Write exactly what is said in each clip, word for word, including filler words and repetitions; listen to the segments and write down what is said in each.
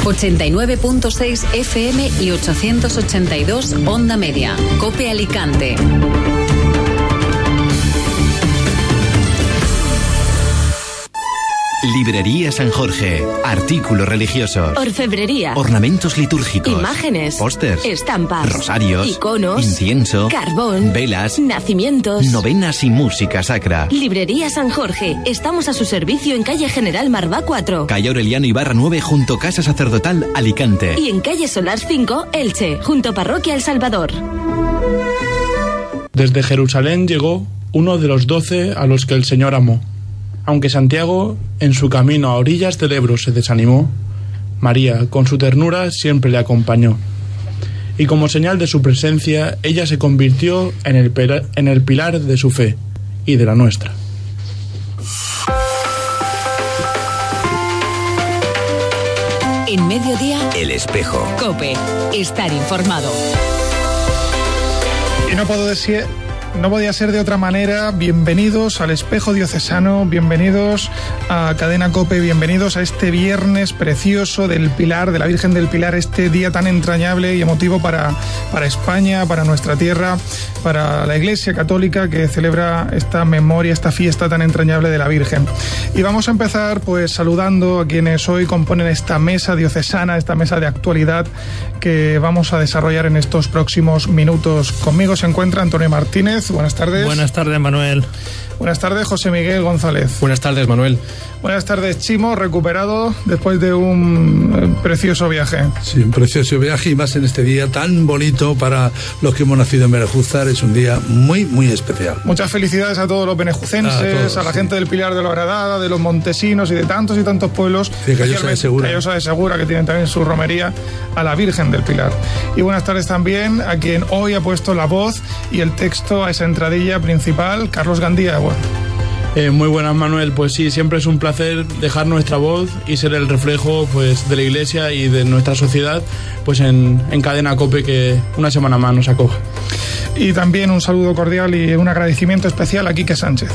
ochenta y nueve punto seis F M y ochocientos ochenta y dos Onda Media. COPE Alicante. Librería San Jorge. Artículos religiosos. Orfebrería. Ornamentos litúrgicos. Imágenes. Pósters. Estampas. Rosarios. Iconos. Incienso. Carbón. Velas. Nacimientos. Novenas y música sacra. Librería San Jorge. Estamos a su servicio en calle General Marvá cuatro. Calle Aureliano Ibarra nueve junto Casa Sacerdotal Alicante. Y en calle Solar cinco, Elche, junto Parroquia El Salvador. Desde Jerusalén llegó uno de los doce a los que el Señor amó. Aunque Santiago, en su camino a orillas del Ebro, se desanimó, María, con su ternura, siempre le acompañó. Y como señal de su presencia, ella se convirtió en el, pera, en el pilar de su fe y de la nuestra. En Mediodía, El Espejo. COPE. Estar informado. Y no puedo decir... No podía ser de otra manera. Bienvenidos al Espejo Diocesano, bienvenidos a Cadena COPE, bienvenidos a este viernes precioso del Pilar, de la Virgen del Pilar, este día tan entrañable y emotivo para, para España, para nuestra tierra, para la Iglesia Católica que celebra esta memoria, esta fiesta tan entrañable de la Virgen. Y vamos a empezar pues saludando a quienes hoy componen esta mesa diocesana, esta mesa de actualidad que vamos a desarrollar en estos próximos minutos. Conmigo se encuentra Antonio Martínez. Buenas tardes. Buenas tardes, Manuel. Buenas tardes, José Miguel González. Buenas tardes, Manuel. Buenas tardes, Chimo, recuperado después de un precioso viaje. Sí, un precioso viaje y más en este día tan bonito para los que hemos nacido en Benejúzar. Es un día muy, muy especial. Muchas felicidades a todos los benejucenses, a, todos, a la sí. gente del Pilar de la Horadada, de los Montesinos y de tantos y tantos pueblos. De Callosa de Segura. Callosa de Segura, que tienen también su romería a la Virgen del Pilar. Y buenas tardes también a quien hoy ha puesto la voz y el texto a esa entradilla principal, Carlos Gandía. Bueno. Eh, muy buenas, Manuel. Pues sí, siempre es un placer dejar nuestra voz y ser el reflejo pues de la Iglesia y de nuestra sociedad pues en, en Cadena COPE, que una semana más nos acoge. Y también un saludo cordial y un agradecimiento especial a Quique Sánchez.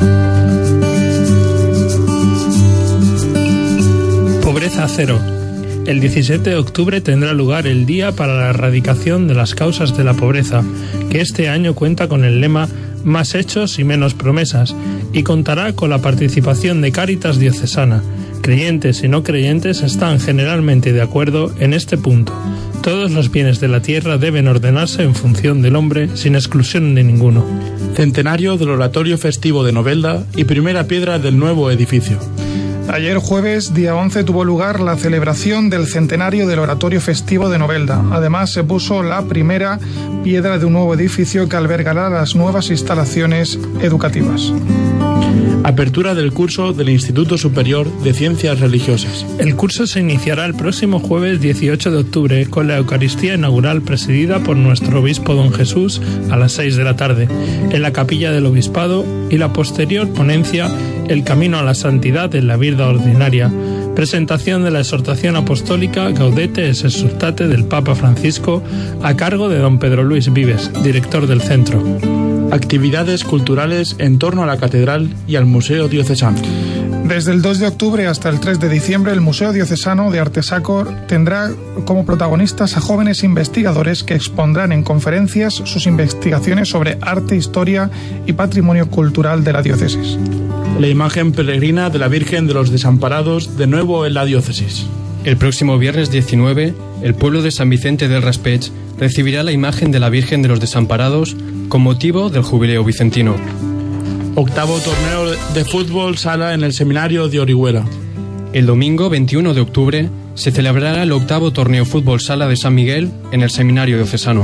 Pobreza cero. El diecisiete de octubre tendrá lugar el Día para la Erradicación de las Causas de la Pobreza, que este año cuenta con el lema Más hechos y menos promesas, y contará con la participación de Cáritas Diocesana. Creyentes y no creyentes están generalmente de acuerdo en este punto. Todos los bienes de la tierra deben ordenarse en función del hombre, sin exclusión de ninguno. Centenario del Oratorio Festivo de Novelda y primera piedra del nuevo edificio. Ayer jueves, día once, tuvo lugar la celebración del centenario del Oratorio Festivo de Novelda. Además, se puso la primera piedra de un nuevo edificio que albergará las nuevas instalaciones educativas. Apertura del curso del Instituto Superior de Ciencias Religiosas. El curso se iniciará el próximo jueves dieciocho de octubre con la Eucaristía inaugural presidida por nuestro obispo don Jesús a las seis de la tarde en la capilla del obispado, y la posterior ponencia El camino a la santidad en la vida ordinaria, presentación de la exhortación apostólica Gaudete es exsultate del Papa Francisco a cargo de don Pedro Luis Vives, director del centro. Actividades culturales en torno a la catedral y al Museo Diocesano. Desde el dos de octubre hasta el tres de diciembre, el Museo Diocesano de Arte Sacro tendrá como protagonistas a jóvenes investigadores que expondrán en conferencias sus investigaciones sobre arte, historia y patrimonio cultural de la diócesis. La imagen peregrina de la Virgen de los Desamparados de nuevo en la diócesis. El próximo viernes diecinueve, el pueblo de San Vicente del Raspeig recibirá la imagen de la Virgen de los Desamparados con motivo del jubileo vicentino. Octavo torneo de fútbol sala en el seminario de Orihuela. El domingo veintiuno de octubre se celebrará el octavo torneo fútbol sala de San Miguel en el seminario diocesano.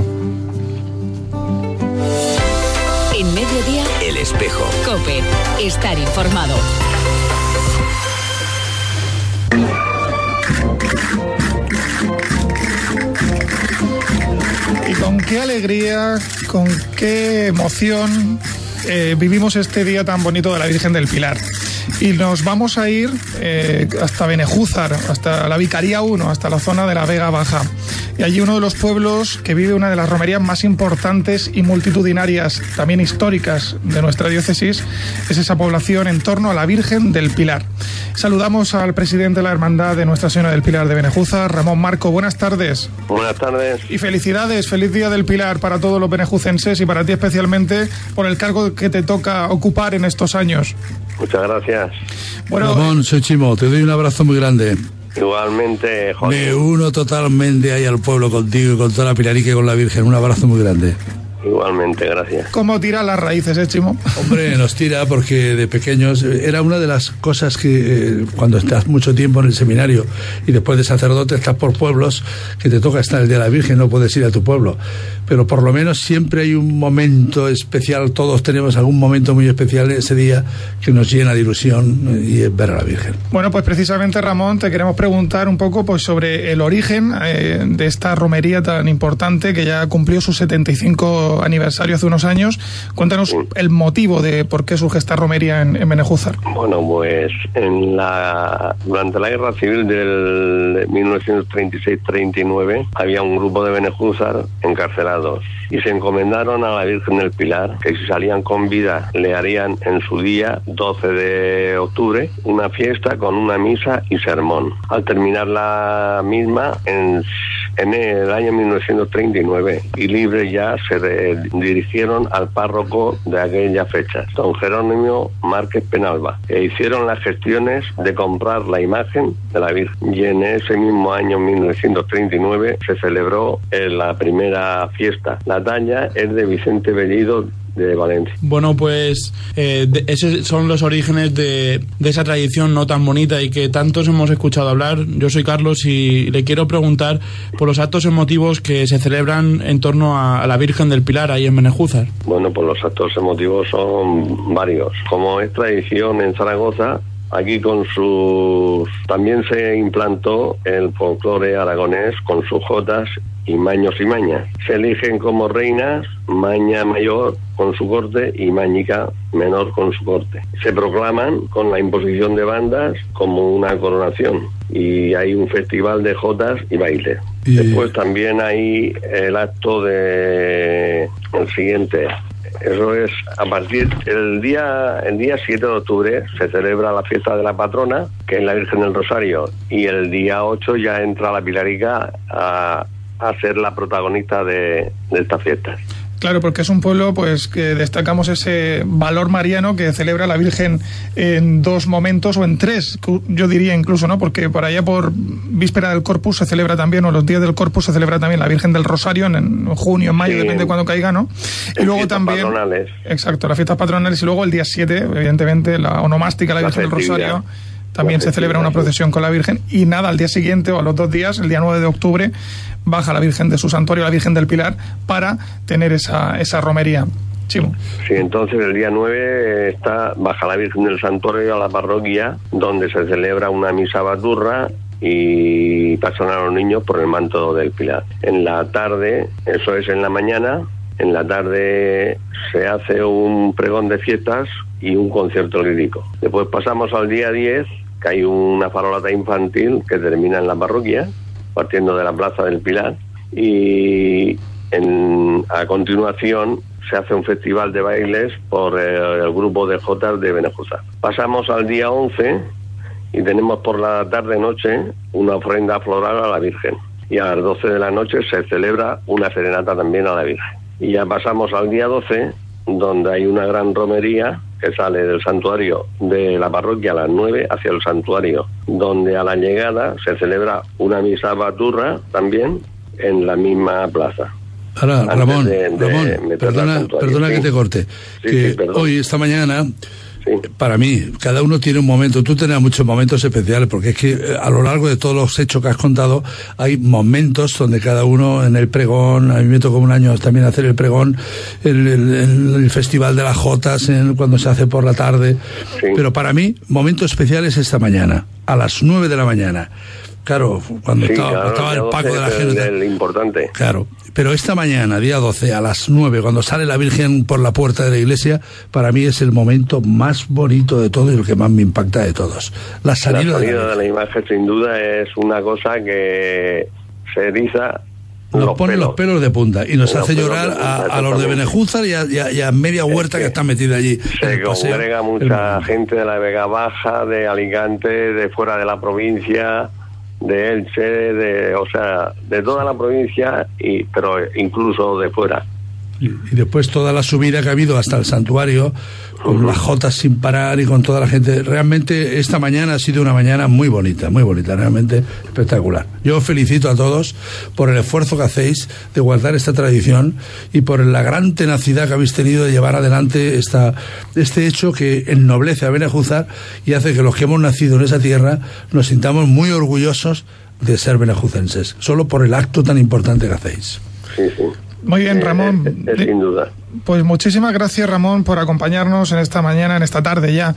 En Mediodía, El Espejo. COPE. Estar informado. Y con qué alegría, con qué emoción eh, vivimos este día tan bonito de la Virgen del Pilar. Y nos vamos a ir eh, hasta Benejúzar, hasta la Vicaría uno, hasta la zona de la Vega Baja. Y allí uno de los pueblos que vive una de las romerías más importantes y multitudinarias, también históricas, de nuestra diócesis, es esa población en torno a la Virgen del Pilar. Saludamos al presidente de la Hermandad de Nuestra Señora del Pilar de Benejúzar, Ramón Marco. Buenas tardes. Buenas tardes. Y felicidades, feliz Día del Pilar para todos los benejucenses y para ti especialmente por el cargo que te toca ocupar en estos años. Muchas gracias. Bueno, Ramón, soy Chimo, te doy un abrazo muy grande. Igualmente, Jorge. Me uno totalmente ahí al pueblo contigo y con toda la Pilarica y con la Virgen. Un abrazo muy grande. Igualmente, gracias. ¿Cómo tira las raíces, eh, Chimo? Hombre, nos tira porque de pequeños era una de las cosas que eh, cuando estás mucho tiempo en el seminario y después de sacerdote estás por pueblos que te toca estar el día de la Virgen, no puedes ir a tu pueblo. Pero por lo menos siempre hay un momento especial, todos tenemos algún momento muy especial ese día que nos llena de ilusión y es ver a la Virgen. Bueno, pues precisamente, Ramón, te queremos preguntar un poco pues sobre el origen eh, de esta romería tan importante que ya cumplió sus setenta y cinco aniversario hace unos años. Cuéntanos sí. el motivo de por qué surge esta romería en, en Benejúzar. Bueno, pues en la durante la guerra civil del mil novecientos treinta y seis treinta y nueve había un grupo de Benejúzar encarcelados y se encomendaron a la Virgen del Pilar que si salían con vida le harían en su día doce de octubre una fiesta con una misa y sermón. Al terminar la misma en, en el año mil novecientos treinta y nueve y libres ya se de, dirigieron al párroco de aquella fecha, don Jerónimo Márquez Penalba, e hicieron las gestiones de comprar la imagen de la Virgen. Y en ese mismo año, mil novecientos treinta y nueve, se celebró la primera fiesta. La talla es de Vicente Bellido de Valencia. Bueno, pues eh, de, esos son los orígenes de, de esa tradición no tan bonita y que tantos hemos escuchado hablar. Yo soy Carlos y le quiero preguntar por los actos emotivos que se celebran en torno a, a la Virgen del Pilar ahí en Benejúzar. Bueno, pues los actos emotivos son varios. Como es tradición en Zaragoza, aquí con sus... también se implantó el folclore aragonés con sus jotas y maños y mañas. Se eligen como reinas Maña mayor con su corte y Mañica menor con su corte. Se proclaman con la imposición de bandas como una coronación y hay un festival de jotas y baile. Y... Después también hay el acto de... el siguiente... Eso es a partir del día el día siete de octubre se celebra la fiesta de la patrona, que es la Virgen del Rosario, y el día ocho ya entra la Pilarica a, a ser la protagonista de, de estas fiestas. Claro, porque es un pueblo pues que destacamos ese valor mariano que celebra la Virgen en dos momentos o en tres, yo diría incluso, ¿no? Porque por allá por víspera del Corpus se celebra también, o los días del Corpus se celebra también la Virgen del Rosario en, en junio, en mayo, sí, depende de cuándo caiga, ¿no? Y en luego también patronales. Exacto, las fiestas patronales y luego el día siete, evidentemente, la onomástica, la, la Virgen festividad. del Rosario. También se celebra una procesión con la Virgen y nada, al día siguiente o a los dos días, el día nueve de octubre, baja la Virgen de su santuario, la Virgen del Pilar, para tener esa, esa romería. Chimo. Sí, entonces el día nueve está baja la Virgen del Santuario a la parroquia, donde se celebra una misa baturra y pasan a los niños por el manto del Pilar. En la tarde, eso es en la mañana, en la tarde se hace un pregón de fiestas y un concierto lírico. Después pasamos al día diez, que hay una farolata infantil que termina en la parroquia, partiendo de la Plaza del Pilar, y en, a continuación se hace un festival de bailes por el, el grupo de Jotas de Benejúzar. Pasamos al día once y tenemos por la tarde-noche una ofrenda floral a la Virgen. Y a las doce de la noche se celebra una serenata también a la Virgen. Y ya pasamos al día doce, donde hay una gran romería que sale del santuario de la parroquia a las nueve hacia el santuario, donde a la llegada se celebra una misa baturra también en la misma plaza. Ahora, Ramón, de, de Ramón perdona, perdona sí. que te corte. Sí, que sí, hoy, esta mañana, sí. para mí, cada uno tiene un momento. Tú tienes muchos momentos especiales, porque es que a lo largo de todos los hechos que has contado, hay momentos donde cada uno en el pregón, a mí me tocó un año también hacer el pregón, el, el, el, el Festival de las Jotas, en, cuando se hace por la tarde. Sí. Pero para mí, momento especial es esta mañana, a las nueve de la mañana. Claro, cuando Sí, estaba, claro, estaba el el Paco de la doce es Gente. el importante. Claro, pero esta mañana, día doce, a las nueve, cuando sale la Virgen por la puerta de la iglesia, para mí es el momento más bonito de todo y el que más me impacta de todos. La salida, la salida de, la de la imagen, sin duda, es una cosa que se eriza. Nos los pone pelos. los pelos de punta y nos Los hace pelos llorar de punta, a, a los de exactamente. Benejúzar y a, y a- y a media huerta Es que que está metida allí. en Se el paseo. congrega mucha gente de la Vega Baja, de Alicante, de fuera de la provincia, de Elche, de, o sea, de toda la provincia, y pero incluso de fuera. Y, y después toda la subida que ha habido hasta el santuario, con Ujú. las jotas sin parar y con toda la gente. Realmente esta mañana ha sido una mañana muy bonita, muy bonita, realmente espectacular. Yo os felicito a todos por el esfuerzo que hacéis de guardar esta tradición y por la gran tenacidad que habéis tenido de llevar adelante esta, este hecho que ennoblece a Benejúzar y hace que los que hemos nacido en esa tierra nos sintamos muy orgullosos de ser benejucenses, solo por el acto tan importante que hacéis. Sí, sí. Muy bien, Eh, Ramón. es- es sin duda. Pues muchísimas gracias, Ramón, por acompañarnos en esta mañana, en esta tarde ya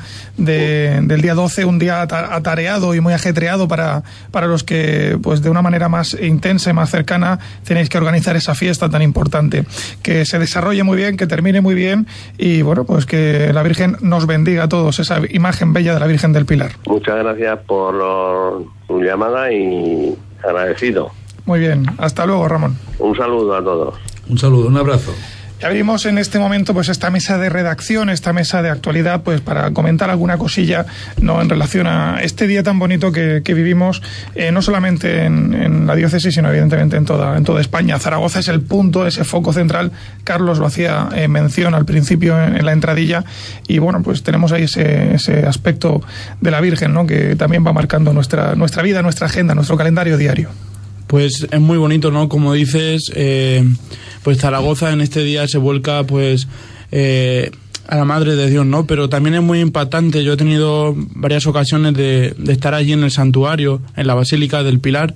de, del día doce, un día ata- atareado y muy ajetreado para, para los que, pues de una manera más intensa y más cercana, tenéis que organizar esa fiesta tan importante. Que se desarrolle muy bien, que termine muy bien y, bueno, pues que la Virgen nos bendiga a todos, esa imagen bella de la Virgen del Pilar. Muchas gracias por lo- tu llamada y agradecido. Muy bien, hasta luego, Ramón. Un saludo a todos. Un saludo, un abrazo. Y abrimos en este momento pues esta mesa de redacción, esta mesa de actualidad, pues para comentar alguna cosilla no en relación a este día tan bonito que, que vivimos, eh, no solamente en, en la diócesis, sino evidentemente en toda, en toda España. Zaragoza es el punto, ese foco central. Carlos lo hacía eh, mención al principio en, en la entradilla, y bueno, pues tenemos ahí ese, ese aspecto de la Virgen, ¿no?, que también va marcando nuestra, nuestra vida, nuestra agenda, nuestro calendario diario. Pues es muy bonito, ¿no? Como dices, eh, pues Zaragoza en este día se vuelca, pues, eh, a la Madre de Dios, ¿no? Pero también es muy impactante. Yo he tenido varias ocasiones de, de estar allí en el santuario, en la Basílica del Pilar,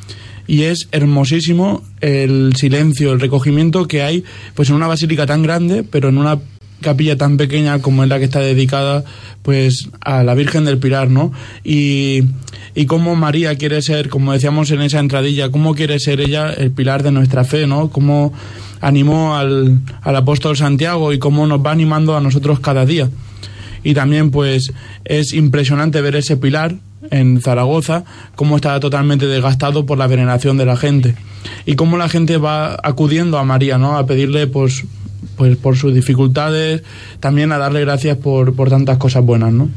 y es hermosísimo el silencio, el recogimiento que hay, pues en una basílica tan grande, pero en una capilla tan pequeña como es la que está dedicada, pues, a la Virgen del Pilar, ¿no? Y, y cómo María quiere ser, como decíamos en esa entradilla, cómo quiere ser ella el pilar de nuestra fe, ¿no? Cómo animó al, al apóstol Santiago y cómo nos va animando a nosotros cada día. Y también, pues, es impresionante ver ese pilar en Zaragoza, cómo está totalmente desgastado por la veneración de la gente. Y cómo la gente va acudiendo a María, ¿no? A pedirle, pues, pues por sus dificultades, también a darle gracias por, por tantas cosas buenas, ¿no?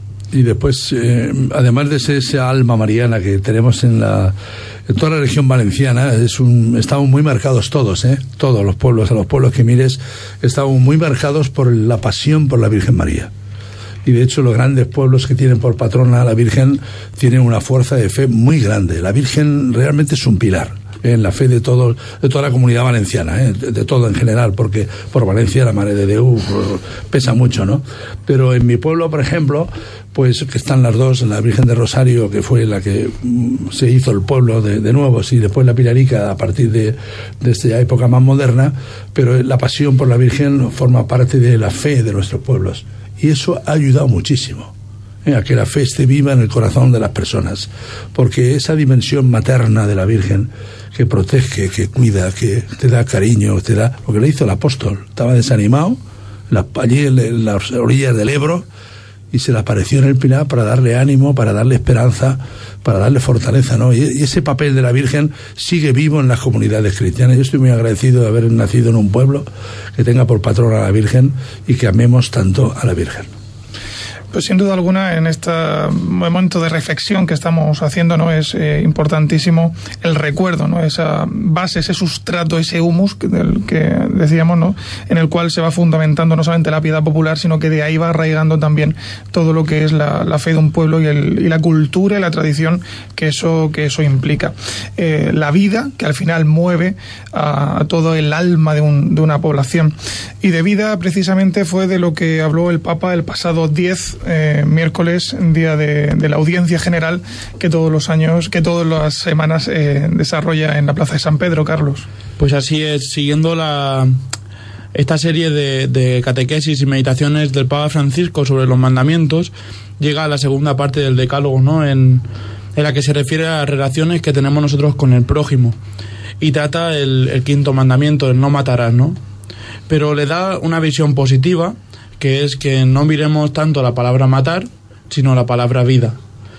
Y después, eh, además de ser esa alma mariana que tenemos en la en toda la región valenciana, es un, estamos muy marcados todos, ¿eh? Todos los pueblos, a los pueblos que mires, estamos muy marcados por la pasión por la Virgen María. Y de hecho los grandes pueblos que tienen por patrona a la Virgen tienen una fuerza de fe muy grande. La Virgen realmente es un pilar en la fe de todo, de toda la comunidad valenciana, ¿eh? de, de todo en general, porque por Valencia la Madre de Déu pesa mucho, ¿no? Pero en mi pueblo, por ejemplo, pues que están las dos, la Virgen de Rosario, que fue la que mm, se hizo el pueblo de, de nuevo, y después la Pilarica a partir de, de esta época más moderna, pero la pasión por la Virgen forma parte de la fe de nuestros pueblos, y eso ha ayudado muchísimo a que la fe esté viva en el corazón de las personas, porque esa dimensión materna de la Virgen, que protege, que cuida, que te da cariño, te da lo que le hizo el apóstol. Estaba desanimado la, allí en, en las orillas del Ebro, y se le apareció en el Pilar para darle ánimo, para darle esperanza, para darle fortaleza, ¿no? Y, y ese papel de la Virgen sigue vivo en las comunidades cristianas. Yo estoy muy agradecido de haber nacido en un pueblo que tenga por patrona a la Virgen y que amemos tanto a la Virgen. Pues sin duda alguna, en este momento de reflexión que estamos haciendo, ¿no?, es eh, importantísimo el recuerdo, ¿no?, esa base, ese sustrato, ese humus que, del que decíamos, ¿no?, en el cual se va fundamentando no solamente la piedad popular, sino que de ahí va arraigando también todo lo que es la, la fe de un pueblo y, el, y la cultura y la tradición que eso, que eso implica. Eh, la vida, que al final mueve a, a todo el alma de, un, de una población. Y de vida, precisamente, fue de lo que habló el Papa el pasado diez Eh, miércoles, día de, de la audiencia general que todos los años, que todas las semanas eh, desarrolla en la Plaza de San Pedro, Carlos. Pues así es, siguiendo la esta serie de, de catequesis y meditaciones del Papa Francisco sobre los mandamientos, llega a la segunda parte del decálogo, ¿no?, en, en la que se refiere a las relaciones que tenemos nosotros con el prójimo y trata el, el quinto mandamiento, el no matarás, ¿no? Pero le da una visión positiva, que es que no miremos tanto la palabra matar, sino la palabra vida.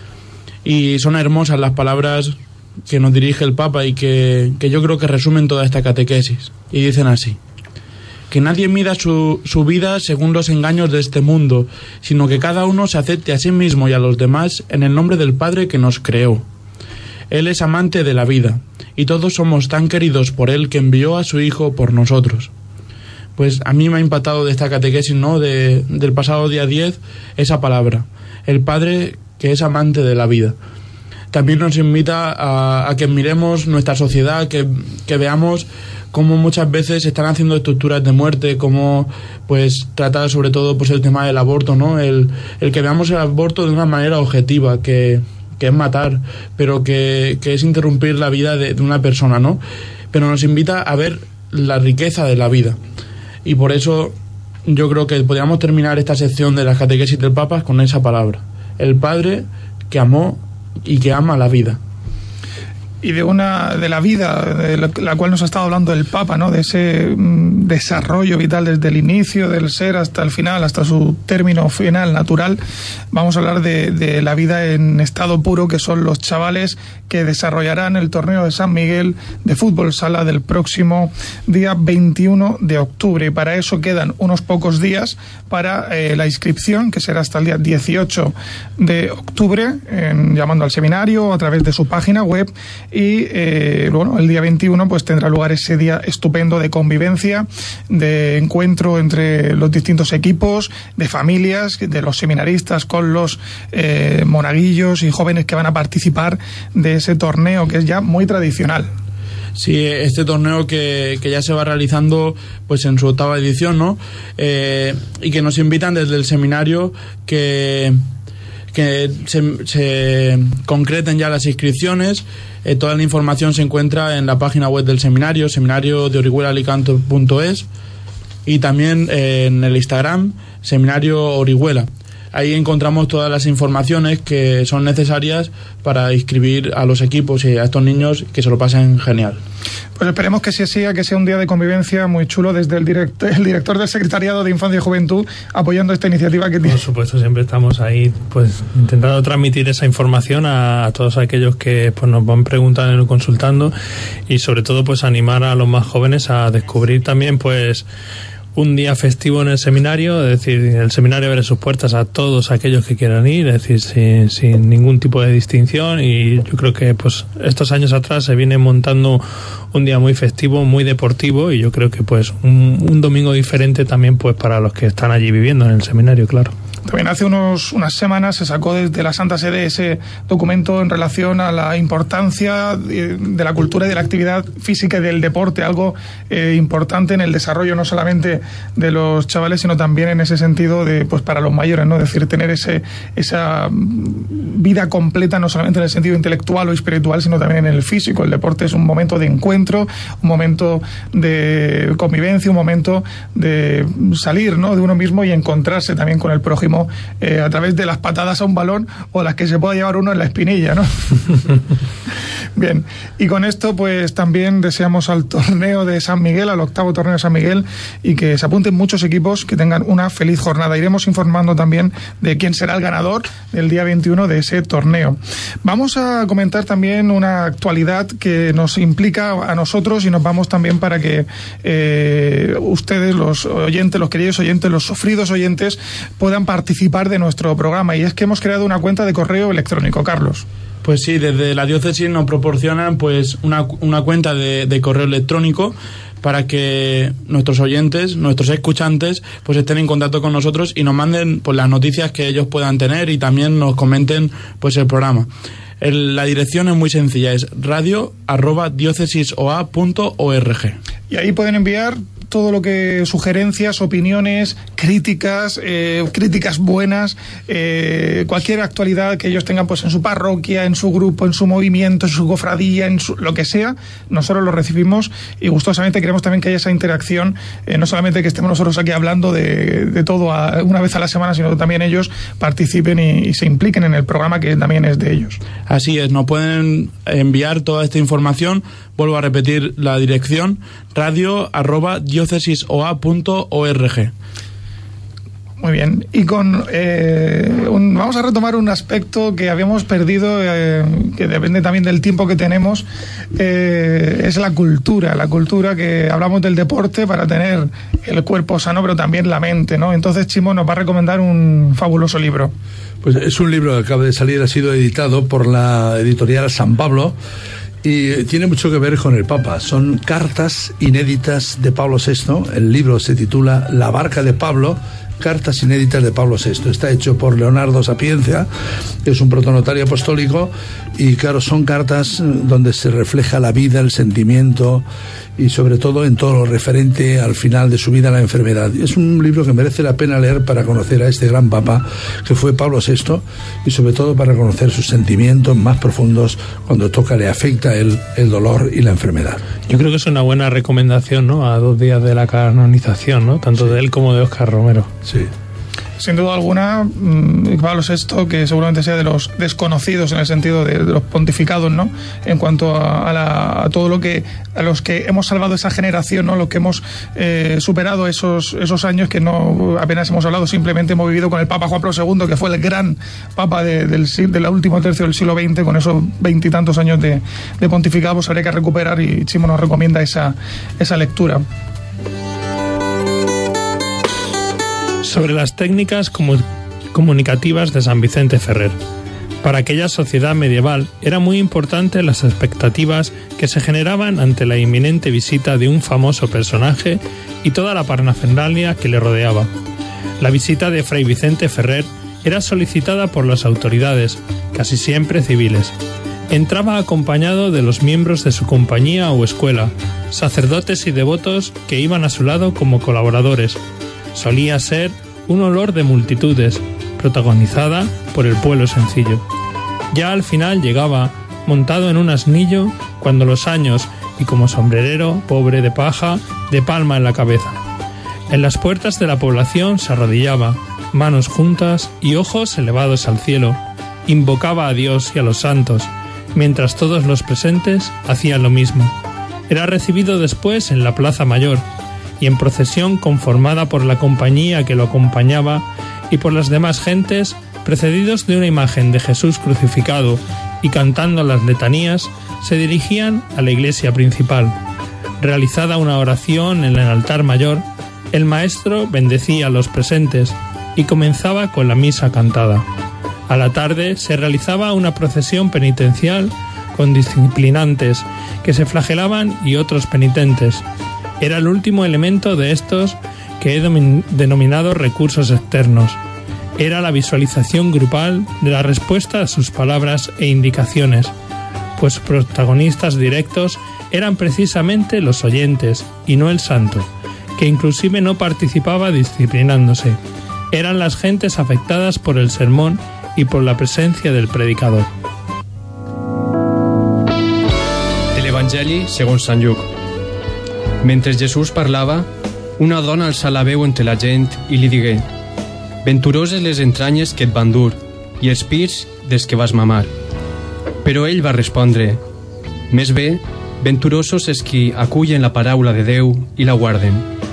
Y son hermosas las palabras que nos dirige el Papa y que, que yo creo que resumen toda esta catequesis. Y dicen así: que nadie mida su, su vida según los engaños de este mundo, sino que cada uno se acepte a sí mismo y a los demás en el nombre del Padre que nos creó. Él es amante de la vida, y todos somos tan queridos por Él que envió a su Hijo por nosotros. Pues a mí me ha impactado de esta catequesis, ¿no?, de, del pasado día diez, esa palabra, el Padre que es amante de la vida. También nos invita a, a que miremos nuestra sociedad, que, que veamos cómo muchas veces se están haciendo estructuras de muerte, cómo pues trata sobre todo pues el tema del aborto, ¿no? El, el que veamos el aborto de una manera objetiva, que, que es matar, pero que, que es interrumpir la vida de, de una persona, ¿no? Pero nos invita a ver la riqueza de la vida. Y por eso yo creo que podríamos terminar esta sección de las catequesis del Papa con esa palabra: el Padre que amó y que ama la vida. Y de una de la vida de la, la cual nos ha estado hablando el Papa, ¿no? De ese mm, desarrollo vital desde el inicio del ser hasta el final, hasta su término final natural. Vamos a hablar de, de la vida en estado puro, que son los chavales que desarrollarán el torneo de San Miguel de fútbol sala del próximo día veintiuno de octubre. Y para eso quedan unos pocos días para eh, la inscripción, que será hasta el día dieciocho de octubre, en, llamando al seminario a través de su página web. Y eh, bueno, el día veintiuno pues tendrá lugar ese día estupendo de convivencia, de encuentro entre los distintos equipos, de familias, de los seminaristas con los eh, monaguillos y jóvenes que van a participar de ese torneo, que es ya muy tradicional. Sí, este torneo que, que ya se va realizando pues en su octava edición, ¿no? Eh, y que nos invitan desde el seminario que que se, se concreten ya las inscripciones. Eh, toda la información se encuentra en la página web del seminario, seminario de orihuela alicante punto es, y también eh, en el Instagram, Seminario Orihuela. Ahí encontramos todas las informaciones que son necesarias para inscribir a los equipos y a estos niños, que se lo pasen genial. Pues esperemos que sí sea, que sea un día de convivencia muy chulo, desde el, direct, el director del Secretariado de Infancia y Juventud apoyando esta iniciativa que tiene. Por supuesto, siempre estamos ahí pues intentando transmitir esa información a, a todos aquellos que pues nos van preguntando y consultando, y sobre todo pues animar a los más jóvenes a descubrir también pues un día festivo en el seminario. Es decir, el seminario abre sus puertas a todos aquellos que quieran ir, es decir, sin, sin ningún tipo de distinción. Y yo creo que pues estos años atrás se viene montando un día muy festivo, muy deportivo, y yo creo que pues un, un domingo diferente también pues para los que están allí viviendo en el seminario, claro. También hace unos, unas semanas se sacó desde la Santa Sede ese documento en relación a la importancia de, de la cultura y de la actividad física y del deporte, algo eh, importante en el desarrollo no solamente de los chavales, sino también en ese sentido de pues para los mayores, ¿no? Es decir, tener ese esa vida completa, no solamente en el sentido intelectual o espiritual, sino también en el físico. El deporte es un momento de encuentro, un momento de convivencia, un momento de salir, ¿no?, de uno mismo y encontrarse también con el prójimo Eh, a través de las patadas a un balón o las que se pueda llevar uno en la espinilla, ¿no? Bien, y con esto pues también deseamos al torneo de San Miguel, al octavo torneo de San Miguel, y que se apunten muchos equipos, que tengan una feliz jornada. Iremos informando también de quién será el ganador del día veintiuno de ese torneo. Vamos a comentar también una actualidad que nos implica a nosotros, y nos vamos también para que eh, ustedes, los oyentes, los queridos oyentes, los sufridos oyentes, puedan participar de nuestro programa. Y es que hemos creado una cuenta de correo electrónico, Carlos. Pues sí, desde la diócesis nos proporcionan pues una, una cuenta de, de correo electrónico para que nuestros oyentes, nuestros escuchantes, pues estén en contacto con nosotros y nos manden pues las noticias que ellos puedan tener, y también nos comenten pues el programa. El, la dirección es muy sencilla, es radio arroba diócesis o a punto org. Y ahí pueden enviar todo lo que sugerencias, opiniones, críticas, eh, críticas buenas, eh, cualquier actualidad que ellos tengan pues en su parroquia, en su grupo, en su movimiento, en su cofradía, en su, lo que sea, nosotros lo recibimos y gustosamente queremos también que haya esa interacción, eh, no solamente que estemos nosotros aquí hablando de, de todo a, una vez a la semana, sino que también ellos participen y, y se impliquen en el programa que también es de ellos. Así es, nos pueden enviar toda esta información, vuelvo a repetir la dirección, radio arroba diócesisoa punto org. Muy bien, y con eh, un, vamos a retomar un aspecto que habíamos perdido, eh, que depende también del tiempo que tenemos, eh, es la cultura, la cultura que hablamos del deporte para tener el cuerpo sano, pero también la mente, ¿no? Entonces Chimo nos va a recomendar un fabuloso libro. Pues es un libro que acaba de salir, ha sido editado por la editorial San Pablo, y tiene mucho que ver con el Papa. Son cartas inéditas de Pablo sexto. El libro se titula La barca de Pablo, cartas inéditas de Pablo sexto. Está hecho por Leonardo Sapienza, que es un protonotario apostólico, y claro, son cartas donde se refleja la vida, el sentimiento y sobre todo en todo lo referente al final de su vida, la enfermedad. Es un libro que merece la pena leer para conocer a este gran Papa que fue Pablo sexto, y sobre todo para conocer sus sentimientos más profundos cuando toca, le afecta el, el dolor y la enfermedad. Yo creo que es una buena recomendación, ¿no?, a dos días de la canonización, ¿no?, tanto sí. de él como de Óscar Romero. Sí. Sin duda alguna, Pablo sexto, que seguramente sea de los desconocidos en el sentido de, de los pontificados, ¿no?, en cuanto a, a, la, a todo lo que, a los que hemos salvado esa generación, ¿no?, los que hemos eh, superado esos, esos años que no apenas hemos hablado, simplemente hemos vivido con el Papa Juan Pablo segundo, que fue el gran Papa de, del, del último tercio del siglo veinte, con esos veintitantos años de, de pontificado, pues habría que recuperar, y Chimo nos recomienda esa, esa lectura. Sobre las técnicas comu- comunicativas de San Vicente Ferrer. Para aquella sociedad medieval era muy importante las expectativas que se generaban ante la inminente visita de un famoso personaje y toda la parafernalia que le rodeaba. La visita de Fray Vicente Ferrer era solicitada por las autoridades, casi siempre civiles. Entraba acompañado de los miembros de su compañía o escuela, sacerdotes y devotos que iban a su lado como colaboradores. Solía ser un olor de multitudes, protagonizada por el pueblo sencillo. Ya al final llegaba, montado en un asnillo, cuando los años, y como sombrerero pobre de paja, de palma en la cabeza. En las puertas de la población se arrodillaba, manos juntas y ojos elevados al cielo. Invocaba a Dios y a los santos, mientras todos los presentes hacían lo mismo. Era recibido después en la Plaza Mayor, y en procesión conformada por la compañía que lo acompañaba y por las demás gentes, precedidos de una imagen de Jesús crucificado y cantando las letanías, se dirigían a la iglesia principal. Realizada una oración en el altar mayor, el maestro bendecía a los presentes y comenzaba con la misa cantada. A la tarde se realizaba una procesión penitencial con disciplinantes que se flagelaban y otros penitentes. Era el último elemento de estos que he denominado recursos externos. Era la visualización grupal de la respuesta a sus palabras e indicaciones, pues protagonistas directos eran precisamente los oyentes y no el santo, que inclusive no participaba disciplinándose. Eran las gentes afectadas por el sermón y por la presencia del predicador. De l'Evangeli segons Sant Lluc. Mentre Jesús parlava, una dona alçà la veu entre la gent i li digué: «Venturoses les entranyes que et van dur, i els pirs des que vas mamar». Però ell va respondre: «Més bé, venturosos és qui acullen la paraula de Déu i la guarden».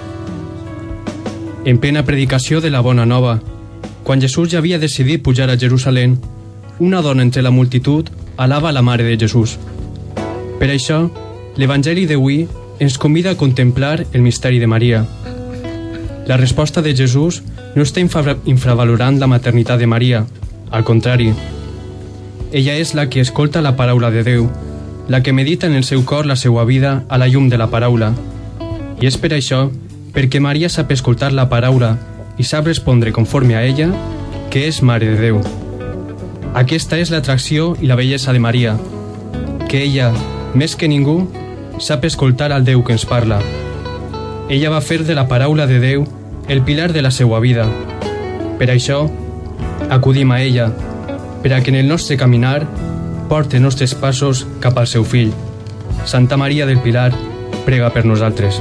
En plena predicació de la Bona Nova, quan Jesús ja havia decidit pujar a Jerusalem, una dona entre la multitud alaba la Mare de Jesús. Per això, l'Evangeli d'avui ens convida a contemplar el misteri de Maria. La resposta de Jesús no està infra infravalorant la maternitat de Maria, al contrari. Ella és la que escolta la paraula de Déu, la que medita en el seu cor la seva vida a la llum de la paraula. I és per això, perquè Maria sap escoltar la paraula i sap respondre conforme a ella, que és Mare de Déu. Aquesta és l'atracció i la bellesa de Maria, que ella, més que ningú, sap escoltar al Déu que ens parla. ella va fer de la paraula de Déu el pilar de la seua vida. Per això, acudim a ella, per a que en el nostre caminar porte nostres passos cap al seu fill. Santa Maria del Pilar, prega per nosaltres.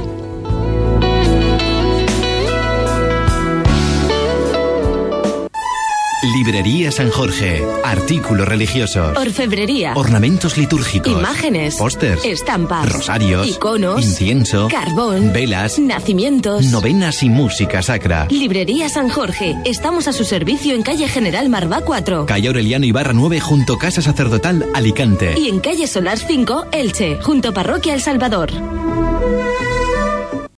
Librería San Jorge. Artículos religiosos. Orfebrería. Ornamentos litúrgicos. Imágenes. Pósters. Estampas. Rosarios. Iconos. Incienso. Carbón. Velas. Nacimientos. Novenas y música sacra. Librería San Jorge. Estamos a su servicio en calle General Marvá cuatro. Calle Aureliano Ibarra nueve junto Casa Sacerdotal, Alicante. Y en calle Solars cinco, Elche, junto Parroquia El Salvador.